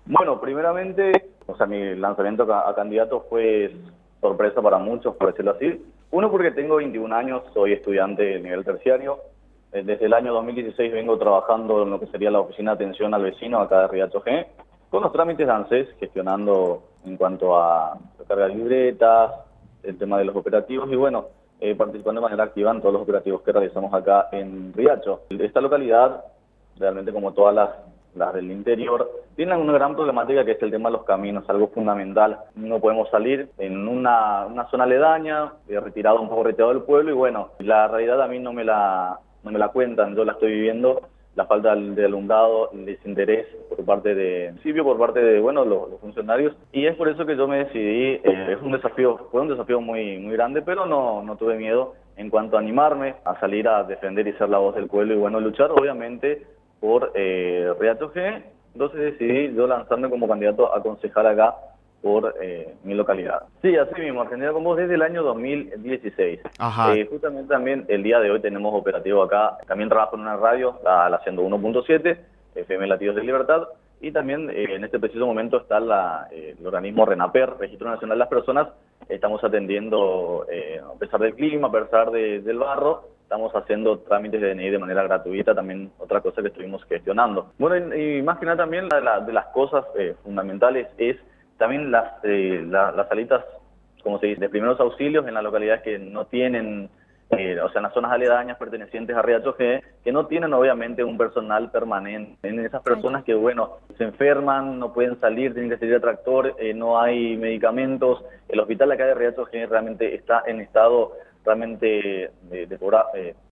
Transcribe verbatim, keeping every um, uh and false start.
Bueno, primeramente, o sea, mi lanzamiento a, a candidato fue sorpresa para muchos, por decirlo así. Uno, porque tengo veintiún años, soy estudiante de nivel terciario. Eh, Desde el año dos mil dieciséis vengo trabajando en lo que sería la oficina de atención al vecino acá de Riacho G, con los trámites de ANSES, gestionando en cuanto a carga de libretas, el tema de los operativos y bueno, eh, participando de manera activa en todos los operativos que realizamos acá en Riacho. Esta localidad, realmente como todas las, las del interior, tienen una gran problemática que es el tema de los caminos, algo fundamental. No podemos salir en una, una zona aledaña, eh, retirado, un poco retirado del pueblo, y bueno, la realidad a mí no me la, no me la cuentan, yo la estoy viviendo, la falta de alumbrado, el desinterés por parte de municipio, por parte de bueno los, los funcionarios, y es por eso que yo me decidí. Eh, es un desafío, fue un desafío muy, muy grande, pero no, no tuve miedo en cuanto a animarme a salir a defender y ser la voz del pueblo y bueno, luchar obviamente por eh, Riacho G. Entonces decidí yo lanzarme como candidato a concejal acá por eh, mi localidad. Sí, así mismo, Argentina con Vos desde el año dos mil dieciséis. Ajá. Eh, justamente también el día de hoy tenemos operativo acá, también trabajo en una radio, la, la ciento uno punto siete, F M Latidos de Libertad, y también eh, en este preciso momento está la, eh, el organismo RENAPER, Registro Nacional de las Personas. Estamos atendiendo, eh, a pesar del clima, a pesar de, del barro, estamos haciendo trámites de D N I de manera gratuita, también otra cosa que estuvimos gestionando. Bueno, y, y más que nada también la, la, de las cosas eh, fundamentales es también las, eh, la, las salitas, como se dice, de primeros auxilios en las localidades que no tienen, eh, o sea, en las zonas aledañas pertenecientes a Riacho G, que no tienen obviamente un personal permanente. En esas Ay, personas que, bueno, se enferman, no pueden salir, tienen que salir a tractor, eh, no hay medicamentos. El hospital acá de Riacho G realmente está en estado realmente de, de, de,